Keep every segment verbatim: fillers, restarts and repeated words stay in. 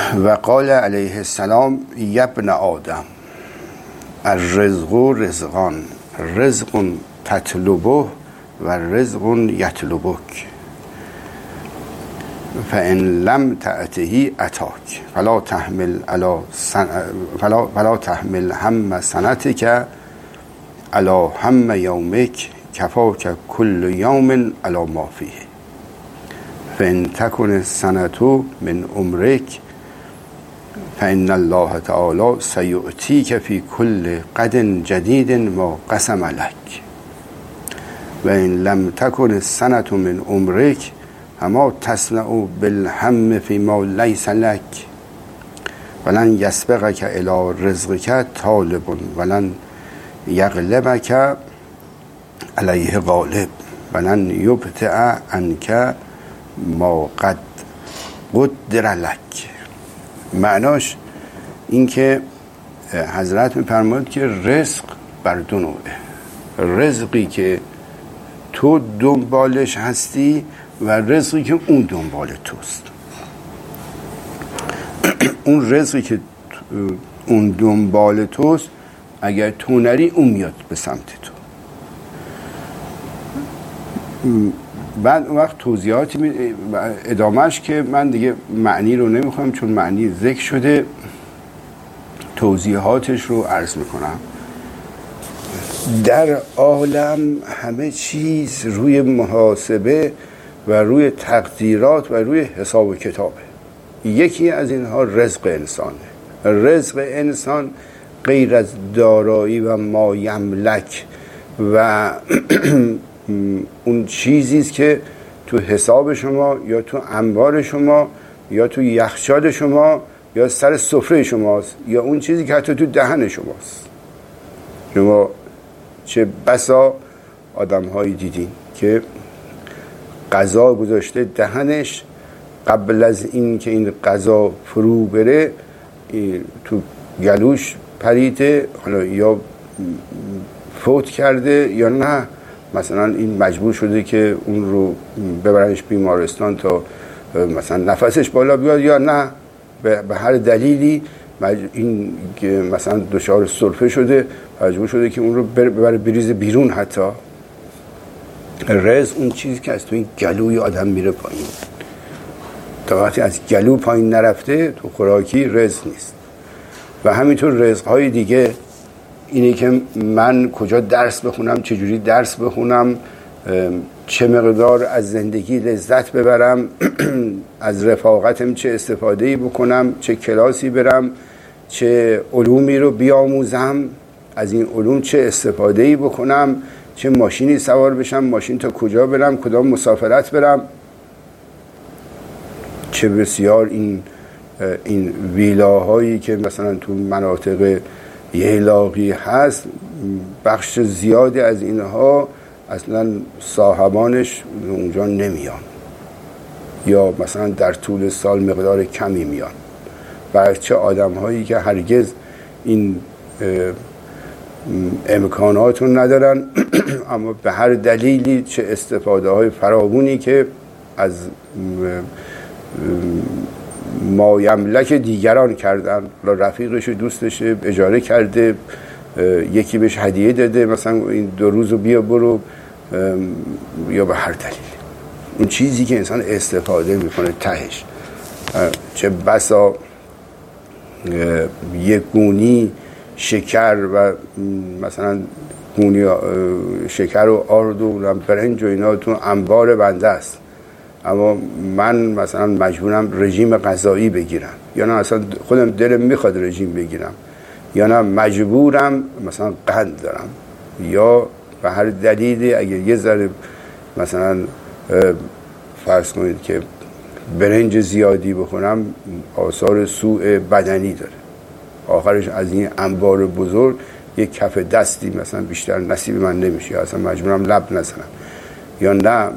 و قال علیه السلام یا ابن آدم الرزق رزقان، رزق تطلبه و رزق یطلبک، فإن لم تأته اتاک فلا تحمل علی سن... فلا... فلا تحمل هم سنتک علی هم یومک کفاک کل یوم علی ما فیه، فإن تکن السنة من عمرک فإن الله تعالی سیؤتیک فی کل قد جدید ما قسم لک، و ان لم تکن السنة من عمرک اما تصنع بالهم فی ما لیس لک، ولن یسبقک الی رزقک طالب ولن یغلبک علیه غالب، ولن یبطئ عنک ما قد قدر لک. معناش این که حضرت می‌فرماید که رزق بر دو نوعه، رزقی که تو دنبالش هستی و رزقی که اون دنبال توست. اون رزقی که اون دنبال توست اگر تو نری اون میاد به سمت تو. بعد اون وقت توضیحاتی ادامهش که من دیگه معنی رو نمیخوام چون معنی ذکر شده، توضیحاتش رو عرض میکنم. در عالم همه چیز روی محاسبه و روی تقدیرات و روی حساب و کتابه. یکی از اینها رزق انسانه. رزق انسان غیر از دارایی و ما یملک و اون چیزی است که تو حساب شما یا تو انبار شما یا تو یخچال شما یا سر سفره شماست، یا اون چیزی که حتی تو دهن شماست. شما چه بسا آدم هایی دیدین که غذا گذاشته دهنش، قبل از این که این غذا فرو بره تو گلوش پریده، حالا یا فوت کرده یا نه مثلا این مجبور شده که اون رو ببرنش بیمارستان تا مثلا نفسش بالا بیاد، یا نه به هر دلیلی این که مثلا دچار سرفه شده مجبور شده که اون رو ببره بریزه بیرون. حتی رزق اون چیزی که از تو این گلوی آدم میره پایین، تا وقتی از گلو پایین نرفته تو خوراکی رزق نیست. و همینطور رزق‌های دیگه اینه که من کجا درس بخونم، چجوری درس بخونم، چه مقدار از زندگی لذت ببرم، از رفاقتم چه استفاده‌ای بکنم، چه کلاسی برم، چه علومی رو بیاموزم، از این علوم چه استفاده‌ای بکنم، چه ماشینی سوار بشم، ماشین تا کجا برم، کدام مسافرت برم. چه بسیار این این ویلاهایی که مثلا تو مناطق ییلاقی هست، بخش زیادی از اینها اصلا صاحبانش اونجا نمیان یا مثلا در طول سال مقدار کمی میان. بچه آدم هایی که هرگز این امکانات رو ندارن اما به هر دلیلی چه استفاده های فراوانی که از ما یملک دیگران کردن، رفیقش دوستش اجاره کرده، یکی بهش هدیه داده مثلا این دو روزو بیا برو، یا به هر دلیل اون چیزی که انسان استفاده میکنه تهش چه بسا یک گونی شکر و مثلا گونی شکر و آرد و برنج و اینا تو انبار بنده است، اما من مثلا مجبورم رژیم غذایی بگیرم، یا نه اصلا خودم دلم میخواد رژیم بگیرم، یا نه مجبورم مثلا قند دارم، یا به هر دلیلی اگر یه ذره مثلا فرض کنید که برنج زیادی بخورم آثار سوء بدنی داره، آخرش از این انبار بزرگ یک کف دستی مثلا بیشتر نصیب من نمیشه، اصلا مجبورم لب نزنم. یا نه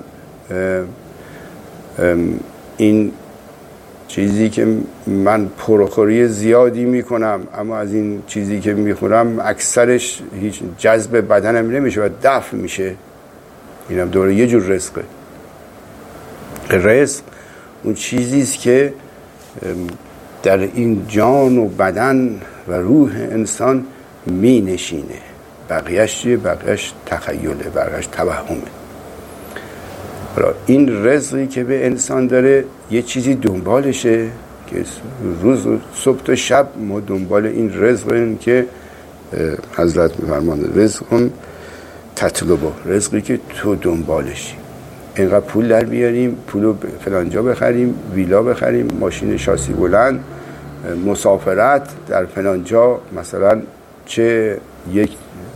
این چیزی که من پرخوری زیادی میکنم اما از این چیزی که میخورم اکثرش هیچ جذب بدنم نمیشه و دفع میشه، اینم دوره یه جور رزقه. رزق اون چیزیست که در این جان و بدن و روح انسان می نشینه. بقیهش چیه؟ بقیهش تخیله، بقیهش توهمه. حالا این رزقی که به انسان داره یه چیزی دنبالشه که روز و صبح تا شب ما دنبال این رزقیم که حضرت می‌فرمایند رزقم تطلبه، رزقی که تو دنبالشی. اینقدر پول در بیاریم، پولو فلان جا بخریم، ویلا بخریم، ماشین شاسی بلند، مسافرت در فلان جا، مثلا چه یک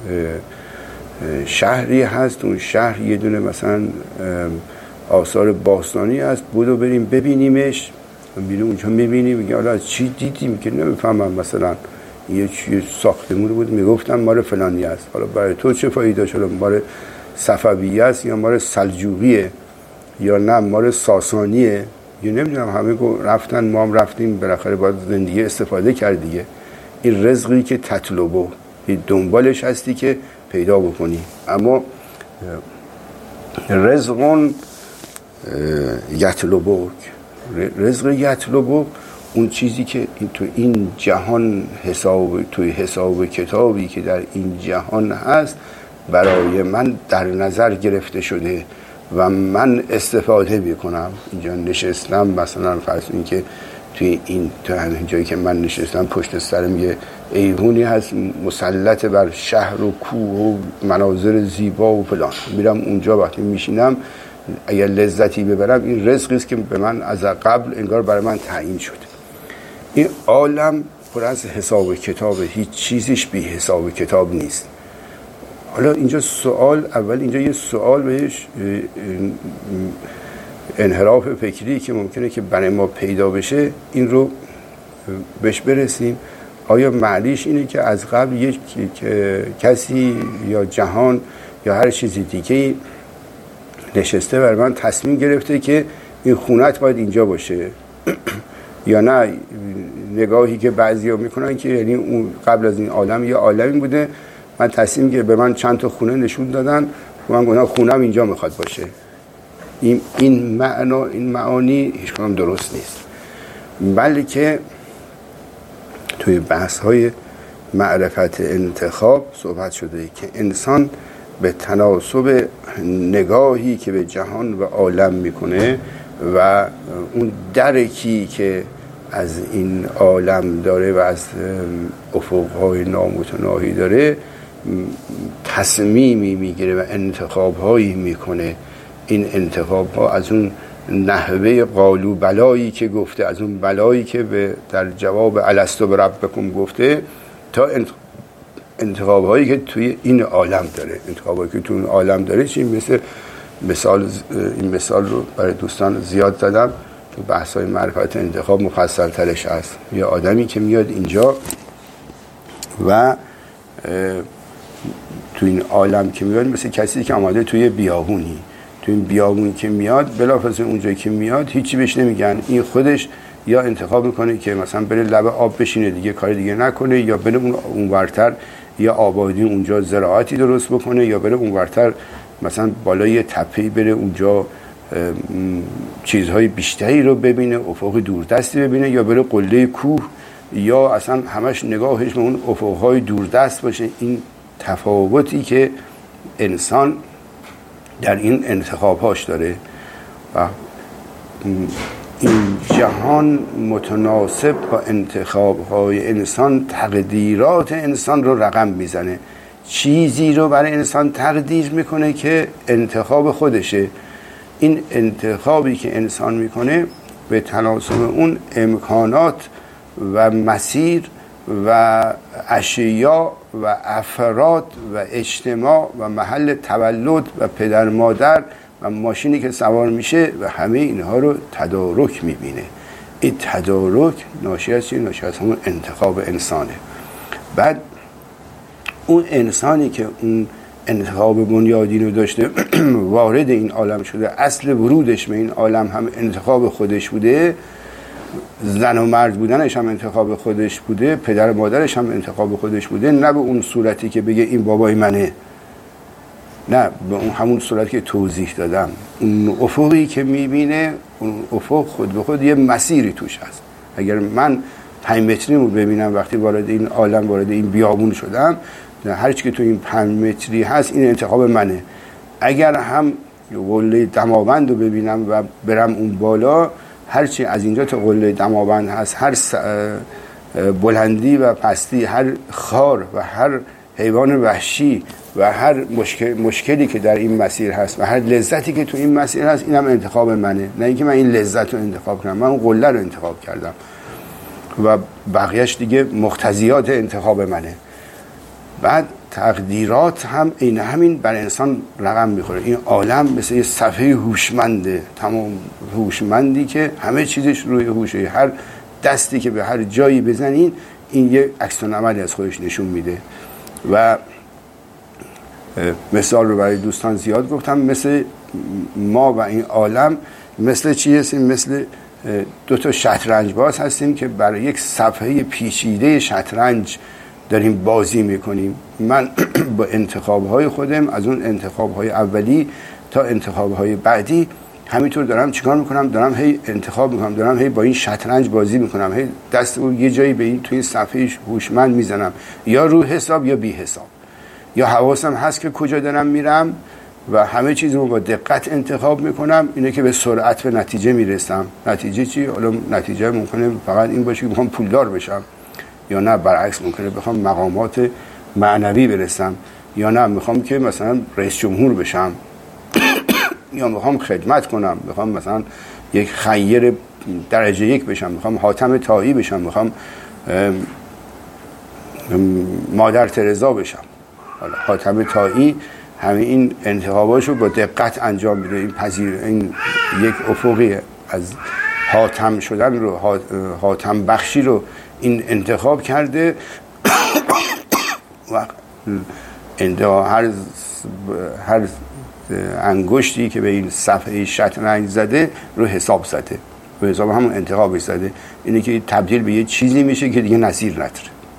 شهری هست، اون شهر یه دونه مثلا آثار باستانی هست، بودو بریم ببینیمش. میریم اونجا میبینیم، میگه حالا چی دیدیم که نمیفهمم، مثلا یه چیز ساختمون بود میگفتن مال فلانی است. حالا برای تو چه فایده شده؟ مال صفویه است یا مال سلجوقیه یا نه مال ساسانیه؟ یا نمیدونم. همه رفتن، ما هم رفتیم، بالاخره باید زندگی استفاده کرد دیگه. این رزقی که تطلبه، دنبالش هستی که پیدا بکنی. اما رزقون یطلبه، رزق یطلبه اون چیزی که این تو این جهان حساب، توی حساب کتابی که در این جهان هست برای من در نظر گرفته شده و من استفاده میکنم. اینجا نشستم، مثلا فرض این که توی این تو همین جایی که من نشستم پشت سرم یه ایوونی هست مسلط بر شهر و کوه و مناظر زیبا و فلان، میرم اونجا وقتی میشینم اگر لذتی ببرم این رزقی است که به من از قبل انگار برای من تعیین شده. این عالم پر از حساب کتاب، هیچ چیزیش بی حساب کتاب نیست. حالا اینجا سوال، اول اینجا یه سوال بهش انحراف فکری که ممکنه که برای ما پیدا بشه این رو بهش برسیم. آیا معنیش اینه که از قبل یک کسی یا جهان یا هر چیزی دیگه نشسته بر من تصمیم گرفته که این خونت باید اینجا باشه؟ یا نه نگاهی که بعضیا میکنن که یعنی اون قبل از این عالم یه عالمی بوده، من تصمیم که به من چند تا خونه نشون دادن و من گفتم خونم اینجا میخواد باشه. این این معنا، این معانی هیچ کدام درست نیست. بلکه توی بحث های معرفت انتخاب صحبت شده که انسان به تناسب نگاهی که به جهان و عالم میکنه و اون درکی که از این عالم داره و از افقهای نامتناهی داره تصمیمی میگیره و انتخابهایی میکنه. این انتخابها از اون نحوه قالو بلایی که گفته، از اون بلایی که به در جواب الستو بربکم گفته، تا انتخابهایی که توی این عالم داره. انتخابهایی که توی این عالم داره چی؟ مثل مثال، این مثال رو برای دوستان زیاد زدم تو بحث های معرفت انتخاب مفصل ترش هست. یه آدمی که میاد اینجا و تو این عالم که میاد مثل کسی که آماده توی بیابونی، تو این بیابونی که میاد بلافاصله اونجایی که میاد هیچی بهش نمیگن، این خودش یا انتخاب میکنه که مثلا بره لب آب بشینه دیگه کار دیگه نکنه، یا بره اون اونورتر یا آبادی اونجا زراعتی درست بکنه، یا بره اونورتر مثلا بالای تپه‌ای بره اونجا چیزهای بیشتری رو ببینه، افق دوردستی ببینه، یا بره قله کوه، یا اصلا همش نگاهش به اون افقهای دوردست باشه. این تفاوتی که انسان در این انتخابهاش داره و این جهان متناسب با انتخابهای انسان تقدیرات انسان رو رقم میزنه. چیزی رو برای انسان تقدیر میکنه که انتخاب خودشه. این انتخابی که انسان میکنه به تناسب اون امکانات و مسیر و اشیا و افراد و اجتماع و محل تولد و پدر مادر و ماشینی که سوار میشه و همه اینها رو تدارک میبینه. این تدارک ناشی از چیه؟ ناشی از همون انتخاب انسانه. بعد اون انسانی که اون انتخاب بنیادین رو داشته وارد این عالم شده، اصل ورودش به این عالم هم انتخاب خودش بوده، زن و مرد بودنش هم انتخاب خودش بوده، پدر مادرش هم انتخاب خودش بوده، نه به اون صورتی که بگه این بابای منه، نه به اون همون صورتی که توضیح دادم. اون افقی که میبینه، اون افق خود به خود یه مسیری توش هست. اگر من پنج متری رو ببینم وقتی وارد این عالم وارد این بیابون شدم، هر چی که تو این پنج متری هست این انتخاب منه. اگر هم قله دماوند رو ببینم و برم اون بالا، هر چی از اینجا تا قله دماوند هست، هر بلندی و پستی، هر خار و هر حیوان وحشی و هر مشکل مشکلی که در این مسیر هست و هر لذتی که تو این مسیر هست، اینم انتخاب منه. نه اینکه من این لذت رو انتخاب کردم، من اون قله رو انتخاب کردم و بقیهش دیگه مقتضیات انتخاب منه. بعد تقدیرات هم این همین بر انسان رقم میخوره. این عالم مثل یه صفحه هوشمنده، تمام هوشمندی که همه چیزش روی هوشه، هر دستی که به هر جایی بزنین این یه عکس العملی از خودش نشون میده. و مثال رو برای دوستان زیاد گفتم، مثل ما و این عالم مثل چی هستیم؟ مثل دو تا شطرنج باز هستیم که برای یک صفحه پیچیده شطرنج داریم بازی میکنیم. من با انتخابهای خودم، از اون انتخابهای اولی تا انتخابهای بعدی همینطور دارم چیکار میکنم؟ دارم هی انتخاب میکنم، دارم هی با این شطرنج بازی میکنم، هی دستمو یه جایی به این توی این صفحه هوشمند میزنم، یا رو حساب یا بی حساب، یا حواسم هست که کجا دارم میرم و همه چیزمو با دقت انتخاب میکنم. اینه که به سرعت به نتیجه میرسم. نتیجه چی؟ حالا نتیجه ممکنه فقط این باشه که میخوام پولدار بشم، یا نه برعکس ممکنه بخوام مقامات معنوی برسم، یا نه میخوام که مثلا رئیس جمهور بشم یا میخوام خدمت کنم، میخوام مثلا یک خیر درجه یک بشم، میخوام حاتم طایی بشم، میخوام مادر ترزا بشم. حالا حاتم طایی همه این انتخاباشو با دقت انجام میده. این پذیر این یک افقی از حاتم شدن رو، حاتم بخشی رو این انتخاب کرده و انتها هر هر انگشتی که به این صفحه شطرنج زده رو حساب زده، رو حساب همون انتخابش زده. اینه که تبدیل به یه چیزی میشه که دیگه نظیر نداره.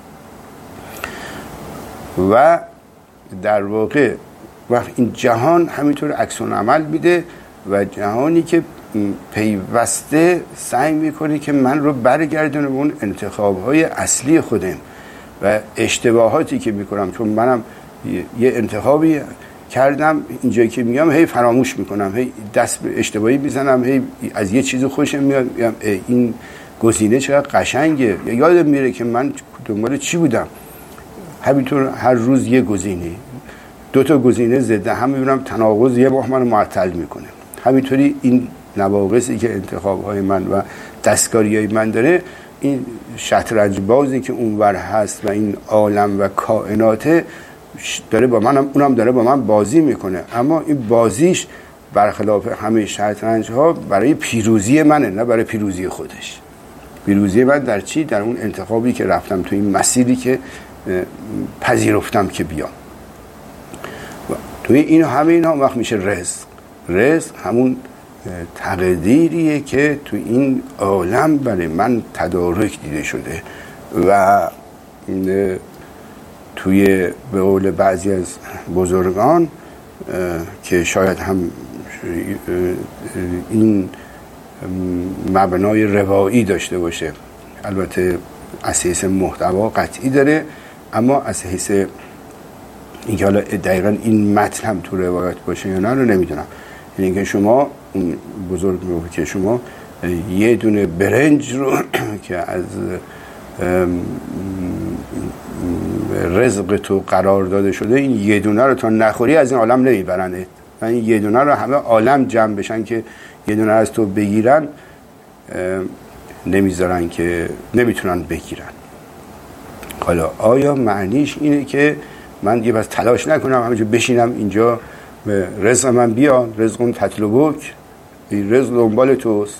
و در واقع وقت این جهان همینطور عکس العمل میده و جهانی که پیوسته سعی میکنه که من رو برگردونه به اون انتخابهای اصلی خودم و اشتباهاتی که میکنم، چون منم یه انتخابی کردم اینجایی که میام هی فراموش میکنم، هی دست به اشتباهی میزنم، هی از یه چیز خوشم میاد، میگم این گزینه چقدر قشنگه. یادم میره که من دنبال چی بودم. همینطور هر روز یه گزینه، دو تا گزینه ضد هم میبینم، تناقض یه بار منو معطل میکنه. همینطوری این نواقصی که انتخابهای من و دستکاریهای من داره، این شطرنج بازی که اونور هست و این عالم و کائنات داره با منم، اونم داره با من بازی میکنه، اما این بازیش برخلاف همه شطرنج ها برای پیروزی منه، نه برای پیروزی خودش. پیروزی من در چی؟ در اون انتخابی که رفتم، تو این مسیری که پذیرفتم که بیام. توی این همه اینا وقت میشه رزق. رزق همون تقدیریه که تو این عالم برای من تدارک دیده شده و توی به قول بعضی از بزرگان که شاید هم این مبنای روایی داشته باشه، البته از حیث محتوا قطعی داره، اما از حیث اینکه حالا دقیقا این متن هم تو روایت باشه یا نه رو نمیدونم. یعنی که شما بزرگ میگه که شما یه دونه برنج رو که از رزق تو قرار داده شده، این یه دونه رو تا نخوری از این عالم نمیبرنه. این یه دونه رو همه عالم جمع بشن که یه دونه از تو بگیرن، نمیذارن که نمیتونن بگیرن. حالا آیا معنیش اینه که من یه بس تلاش نکنم، همینجور بشینم اینجا رزق من بیا، رزق اون تطلبک، این رزق دنبال توست؟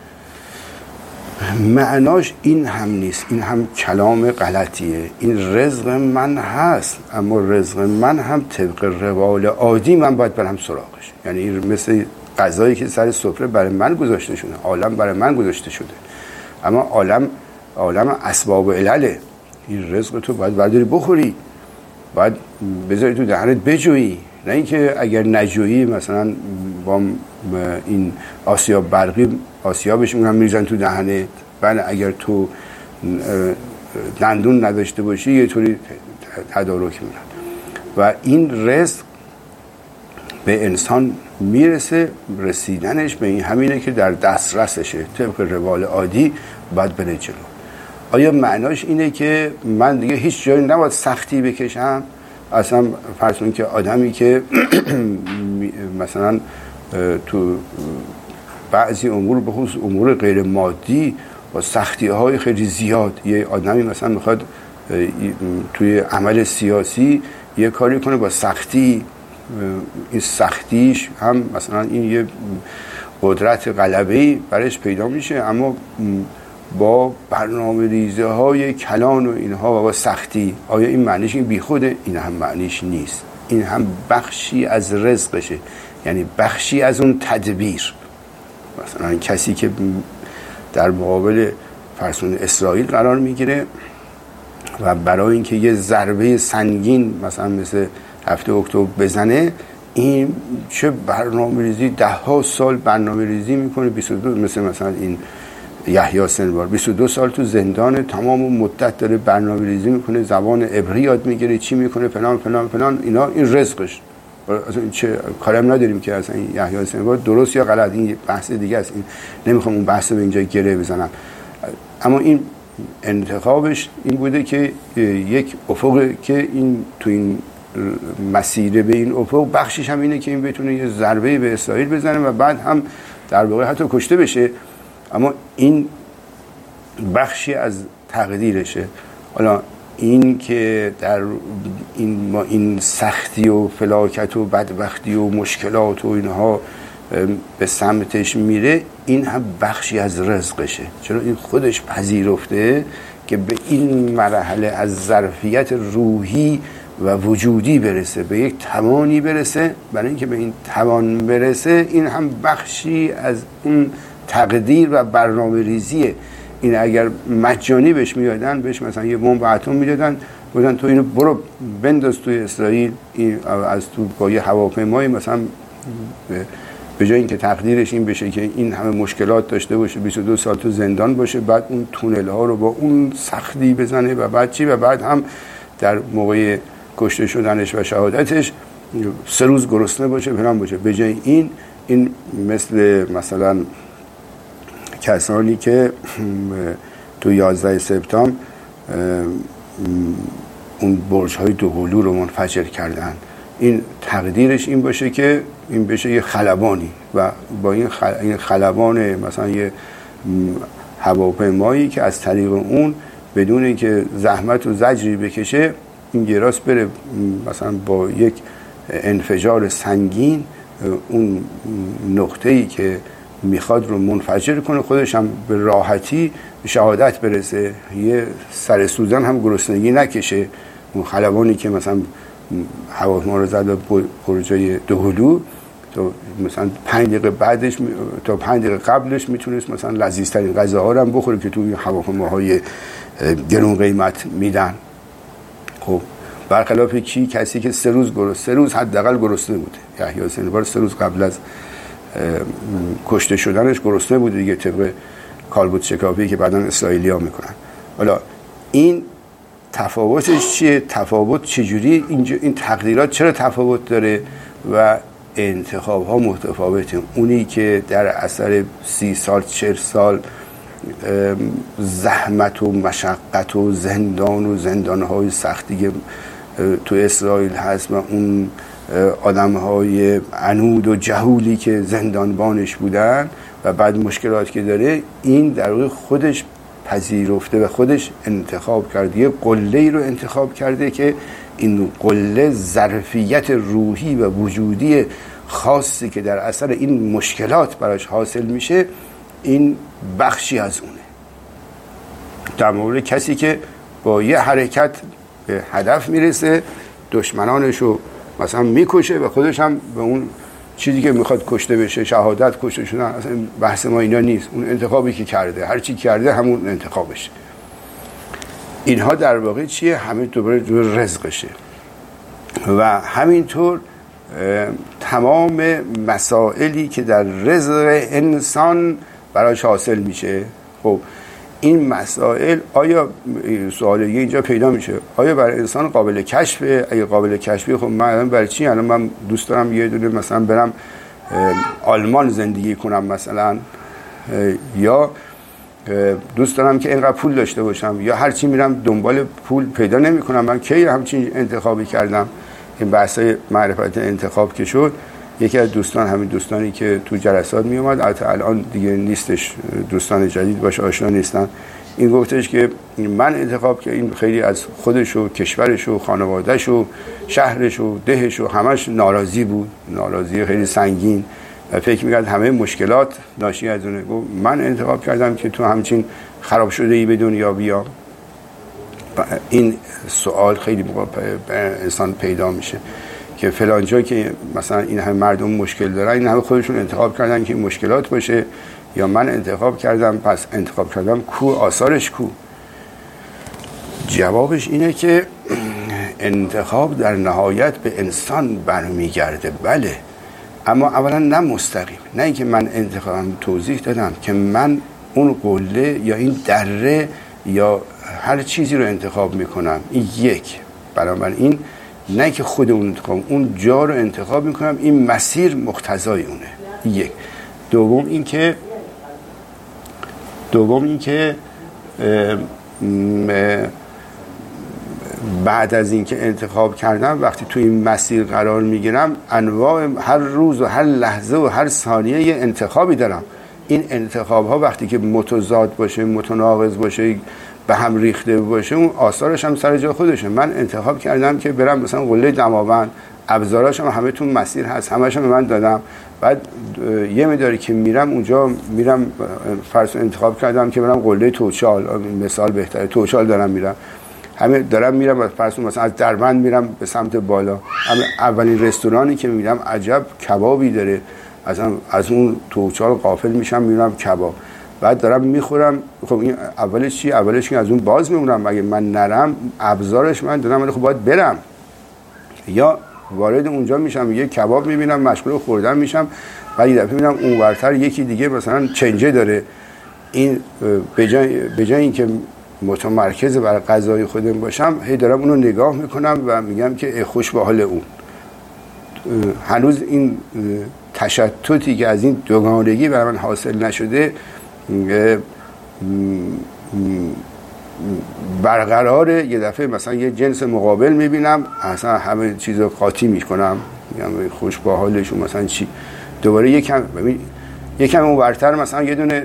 معناش این هم نیست، این هم کلام غلطیه. این رزق من هست، اما رزق من هم طبق روال عادی من باید برم سراغش. یعنی مثل غذایی که سر سفره برای من گذاشته شده، عالم برای من گذاشته شده، اما عالم عالم اسباب و علله. این رزق تو باید برداری بخوری، باید بذاری تو دهنت بجویی، نه اینکه اگر نجویی مثلا با این آسیاب برقی آسیابش میگن میریزن تو دهنت. بله اگر تو دندون نداشته باشی یه طوری تدارک میرن و این رزق به انسان میرسه. رسیدنش به این همینه که در دسترسشه، طبق روال عادی باید بره جلو. آیا معناش اینه که من دیگه هیچ جایی نباید سختی بکشم؟ اصلا فرض کنید که آدمی که مثلا تو بعضی امور به خصوص امور غیر مادی با سختی های خیلی زیاد، یه آدمی مثلا میخواد توی عمل سیاسی یه کاری کنه با سختی، این سختیش هم مثلا این یه قدرت غلبه‌ای برش پیدا میشه، اما با برنامه ریزه های کلان و اینها و با سختی. آیا این معنیش این بیخوده؟ این هم معنیش نیست، این هم بخشی از رزقشه، یعنی بخشی از اون تدبیر. مثلا کسی که در مقابل فرسون اسرائیل قرار میگیره و برای اینکه یه ضربه سنگین مثلا مثل هفته اکتبر بزنه، این چه برنامه ریزی، ده ها سال برنامه ریزی میکنه. بیست و دو مثل مثلا این یحیی سنوار بیست و دو سال تو زندان، تمام مدت داره برنامه ریزی میکنه، زبان عبری یاد میگیره، چی میکنه، فلان فلان فلان. اینا این رزقش. اصلا چه کارم نداریم که اصلا این یحیی سنوار درست یا غلط، این بحث دیگه است، این نمیخوام اون بحث رو به اینجا گره بزنم. اما این انتخابش این بوده که یک افق که این تو این مسیر به این افق بخشش هم اینه که این بتونه یه ضربه به اسرائیل بزنه و بعد هم در واقع حتی کشته بشه، اما این بخشی از تقدیرشه. حالا این که در این ما این سختی و فلاکت و بدبختی و مشکلات و اینها به سمتش میره، این هم بخشی از رزقشه، چرا این خودش پذیرفته که به این مرحله از ظرفیت روحی و وجودی برسه، به یک توانی برسه. برای اینکه به این توان برسه، این هم بخشی از اون تقدیر و برنامه ریزیه. این اگر مجانی بهش میدادن، بهش مثلا یه بمب اتم میدادن، گفتن تو اینو برو بنداز توی اسرائیل، این از تو با یه هواپیمایی مثلا به جای اینکه تقدیرش این بشه که این همه مشکلات داشته باشه، بیست و دو سال تو زندان باشه، بعد اون تونل ها رو با اون سختی بزنه و بعد چی، و بعد هم در موقع کشته شدنش و شهادتش سه روز گرسنه باشه، فلان باشه. به جای این این مثل مثلا کسانی که تو یازده سپتامبر اون برج های دوقلو رو منفجر کردن، این تقدیرش این باشه که این بشه یه خلبانی و با این خل... این خلبان مثلا یه هواپیمایی که از طریق اون بدون اینکه زحمت و زجری بکشه، این گراس بره مثلا با یک انفجار سنگین اون نقطه‌ای که میخواد رو منفجر کنه، خودش هم به راحتی به شهادت برسه، یه سر سوزن هم گرسنگی نکشه. اون خلبانی که مثلا هواپیما رو زد به برجای دوقلو، تو مثلا پنج دقیقه بعدش تا پنج دقیقه قبلش میتونست مثلا لذیذترین غذاها رو هم بخوره که توی هواپیماهای گرون قیمت میدن. خب برخلاف کی؟ کسی که سه روز گرسنه، سه روز حداقل گرسنه بوده. یحیی سنوار سه روز قبل از کشته شدنش گرسنه بوده دیگه، طبق کالبد شکافی که بعداً اسرائیلی‌ها میکنن. حالا این تفاوتش چیه؟ تفاوت چجوری اینجا این تقدیرات چرا تفاوت داره و انتخاب ها متفاوته؟ اونی که در اثر سی سال چهل سال زحمت و مشقت و زندان و زندانهای سختی تو اسرائیل هست و اون آدمهای عنود و جهولی که زندانبانش بودن و بعد مشکلات که داره، این در واقع خودش پذیرفته و خودش انتخاب کرده، یه قله‌ای رو انتخاب کرده که این قله ظرفیت روحی و وجودی خاصی که در اثر این مشکلات براش حاصل میشه، این بخشی از اونه. در مورد کسی که با یه حرکت به هدف میرسه، دشمنانشو مثلا میکشه و خودش هم به اون چیزی که میخواد کشته بشه، شهادت، کشته شدن، اصلا بحث ما اینا نیست. اون انتخابی که کرده، هر چی کرده همون انتخابشه. اینها در واقع چیه؟ همه دوباره دور رزقشه و همینطور تمام مسائلی که در رزق انسان براش حاصل میشه. خب این مسائل آیا سوال اینجا پیدا میشه آیا برای انسان قابل کشفه؟ اگه قابل کشفه خب من برای چی الان من دوست دارم یه دونه مثلا برم آلمان زندگی کنم مثلا، یا دوست دارم که اینقدر پول داشته باشم، یا هرچی میرم دنبال پول پیدا نمی کنم. من کی همچین انتخابی کردم؟ این بحثای معرفت انتخاب که شد، یکی از دوستان، همین دوستانی که تو جلسات می اومد، البته الان دیگه نیستش، دوستان جدید باشه آشنا نیستن، این گفتش که من انتخاب که این خیلی از خودش و کشورش و خانوادهش و شهرش و دهش و همش ناراضی بود، ناراضی خیلی سنگین و فکر میکرد همه مشکلات ناشی از اونه. گفت من انتخاب کردم که تو همچین خراب شده ای به دنیا بیام. این سوال خیلی موقع انسان پیدا میشه که فلان جا که مثلا این همه مردم مشکل دارن، این همه خودشون انتخاب کردن که این مشکلات باشه، یا من انتخاب کردم پس انتخاب کردم کو آثارش کو؟ جوابش اینه که انتخاب در نهایت به انسان برمیگرده، بله، اما اولا نه مستقیم، نه اینکه من انتخابم توضیح دادم که من اون قله یا این دره یا هر چیزی رو انتخاب میکنم، این یک. بنابراین نه که خود اون انتخاب، اون جا رو انتخاب میکنم، این مسیر مقتضای اونه، یک. دوم این که دوم این که بعد از اینکه انتخاب کردم وقتی تو این مسیر قرار میگیرم، انواع هر روز و هر لحظه و هر ثانیه یه انتخابی دارم. این انتخاب ها وقتی که متضاد باشه، متناقض باشه، به هم ریخته باشه، اون آثارش هم سر جا خودشه. من انتخاب کردم که برم مثلا قله دماوند، ابزاراش هم همه تو مسیر هست، همه‌ش هم به من دادم. بعد یه مقداری که میرم اونجا میرم، فرض انتخاب کردم که برم قله توچال، مثال بهتره، توچال دارم میرم، همه دارم میرم فرض مثلا از دربند میرم به سمت بالا، همه اولین رستورانی که میرم عجب کبابی داره، از از اون توچال غافل میشم میرم کباب، بعد دارم میخورم. خب این اولش چی؟ اولش که از اون باز میمونم، اگه من نرم ابزارش من دادم، ولی خب باید برم. یا وارد اونجا میشم، یه کباب میبینم مشغول خوردن میشم، بعد یه دفعه میبینم اونورتر یکی دیگه مثلا چنجه داره. این به جای به جای اینکه متمرکز بر غذای خودم باشم، هی دارم اونو نگاه میکنم و میگم که خوش به حال اون. هنوز این تشتتی که از این دوگانگی برای من حاصل نشده برقراره. یه دفعه مثلا یه جنس مقابل میبینم، اصلا همه چیزو قاطی میکنم، میگم خوش با حالشون مثلا چی. دوباره یکم ببین یکم اونورتر مثلا یه دونه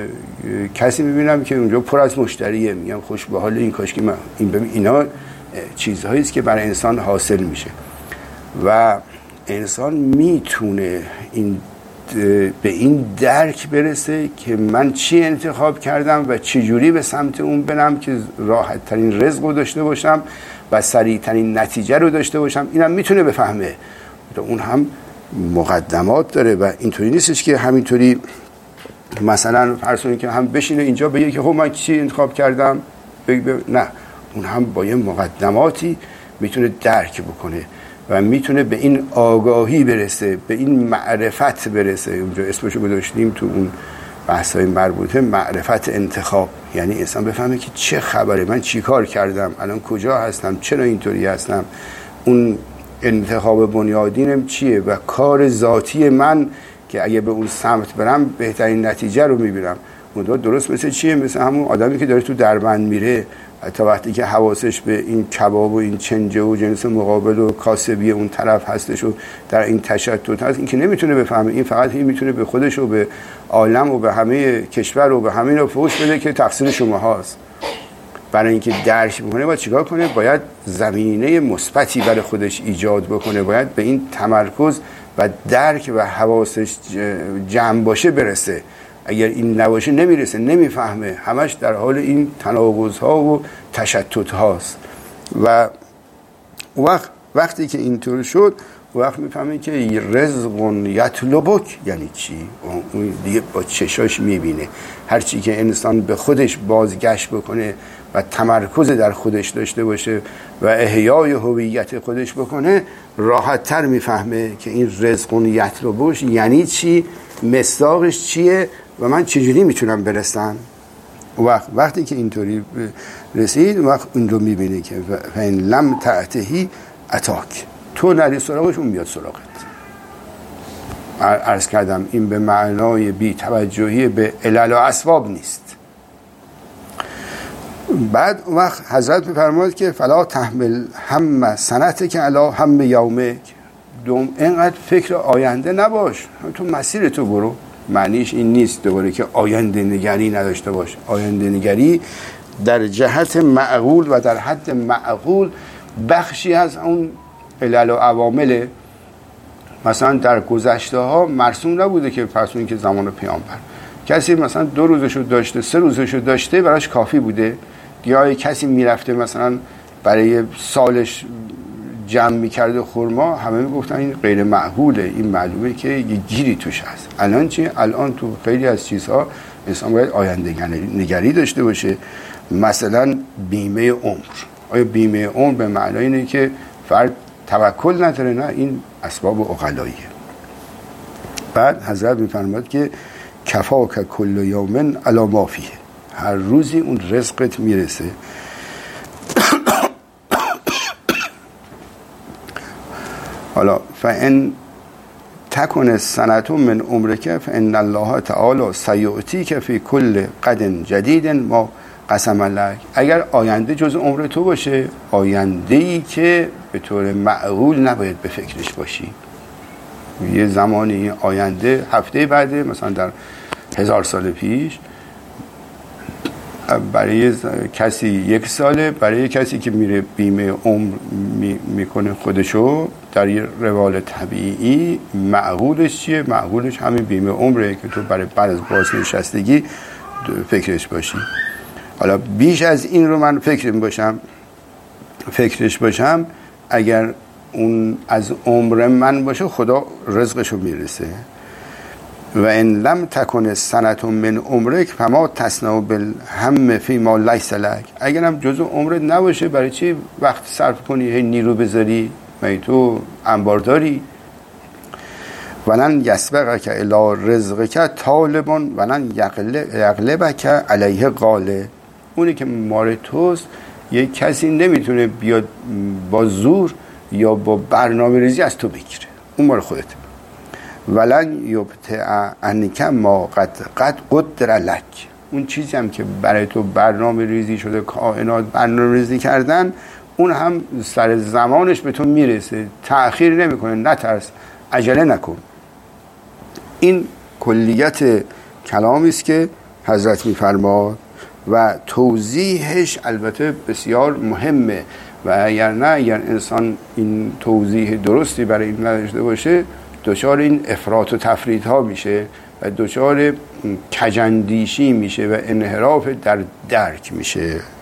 کسی میبینم که اونجا پر از مشتریه، میگم خوش به حال این، کاش که من این. ببین اینا چیزهایی است که برای انسان حاصل میشه و انسان میتونه این به این درک برسه که من چی انتخاب کردم و چه جوری به سمت اون برم که راحت ترین رزق رو داشته باشم و سریع ترین نتیجه رو داشته باشم. اینم میتونه بفهمه. اون هم مقدمات داره و اینطوری نیستش که همینطوری مثلا فرض کنید که هم بشینه اینجا بگه که خب من چی انتخاب کردم، نه، اون هم با یه مقدماتی میتونه درک بکنه و میتونه به این آگاهی برسه، به این معرفت برسه. اونجا اسمشو گذاشتیم تو اون بحث‌های مربوطه معرفت انتخاب، یعنی انسان بفهمه که چه خبره، من چی کار کردم، الان کجا هستم، چرا اینطوری هستم، اون انتخاب بنیادینم چیه و کار ذاتی من که اگه به اون سمت برم بهترین نتیجه رو میبینم. اون درست مثل چیه؟ مثل همون آدمی که داره تو دربند میره، تا وقتی که حواسش به این کباب و این چنجه و جنس مقابل و کاسبی اون طرف هستش و در این تشتت هست، این که نمیتونه بفهمه. این فقط این میتونه به خودش و به عالم و به همه کشور و به همه رو فوش بده که تقصیر شما هاست. برای اینکه درک بکنه باید چیکار کنه؟ باید زمینه مثبتی برای خودش ایجاد بکنه، باید به این تمرکز و درک و حواسش جمع باشه برسه. اگر این نباشه نمیرسه، نمیفهمه، همش در حال این تناقض ها و تشتت هاست. و وقت وقتی که اینطور شد، وقت میفهمه که رزق یطلبک یعنی چی؟ اون دیگه با چشاش میبینه. هرچی که انسان به خودش بازگشت بکنه و تمرکز در خودش داشته باشه و احیای هویت خودش بکنه، راحت تر میفهمه که این رزق یطلبک یعنی چی، مصداقش چیه و من چجوری میتونم برسم. وقت وقتی که اینطوری رسید وقت اون رو میبینه که فین لم تعتهی اتاک، تو نری سراغش اون بیاد سراغت. عرض کردم این به معنای بی توجهی به علل و اسباب نیست. بعد وقت حضرت میفرماید که فلا تحمل هم سنته که علا هم یومک، دوم اینقدر فکر آینده نباش، تو مسیر تو برو. معنیش این نیست دوباره که آینده نگری نداشته باش. آینده نگری در جهت معقول و در حد معقول بخشی از اون علل و عوامل. مثلا در گذشته ها مرسوم نبوده که فرض کنید که زمان پیامبر کسی مثلا دو روزشو داشته، سه روزشو داشته، براش کافی بوده. یا کسی میرفته مثلا برای سالش جمع میکرده خرما، همه میگفتن این غیر معقوله، این معلومه که یه گیری توش هست. الان چی؟ الان تو خیلی از چیزها انسان باید آینده نگری داشته باشه. مثلا بیمه عمر. آیا بیمه عمر به معنای اینه که فرد توکل نداره؟ نه، این اسباب عقلاییه. بعد حضرت میفرماد که کفاک کل یومن علی ما فیه، هر روزی اون رزقت میرسه. حالا فان تکن سنت من عمرک فان الله تعالی سیؤتیک فی کل قد جدید ما قسم لک. اگر آینده جز عمر تو باشه، آینده‌ای که به طور معقول نباید به فکرش باشی، یه زمانی آینده هفته بعده، مثلا در هزار سال پیش، برای کسی یک ساله، برای کسی که میره بیمه عمر می میکنه خودشو در یه روال طبیعی، معقولش چیه؟ معقولش همین بیمه عمره که تو برای بعد از بازنشستگی فکرش باشی. حالا بیش از این رو من فکر باشم فکرش باشم اگر اون از عمر من باشه، خدا رزقشو میرسه. و ان لم تکن سنت من عمرک فما تصنع بالهم فی ما لیس لک. اگرم جزء عمرت نباشه، برای چی وقت صرف کنی هی نیرو بذاری؟ مگه تو انبار داری؟ ولن یسبقک الی رزقک طالب ولن یغلبک علیه غالب. اونی که مال توست، یک کسی نمیتونه بیاد با زور یا با برنامه ریزی از تو بگیره، اون مال خودت. ولن یبتع عنک ما قد قد قدر لک. اون چیزی هم که برای تو برنامه ریزی شده، کائنات برنامه ریزی کردن، اون هم سر زمانش به تو میرسه، تأخیر نمیکنه. نترس، عجله نکن. این کلیت کلامی است که حضرت میفرماد و توضیحش البته بسیار مهمه و اگر نه، اگر انسان این توضیح درستی برای این نداشته باشه، دچار این افراط و تفریط ها میشه و دچار کجندیشی میشه و انحراف در درک میشه.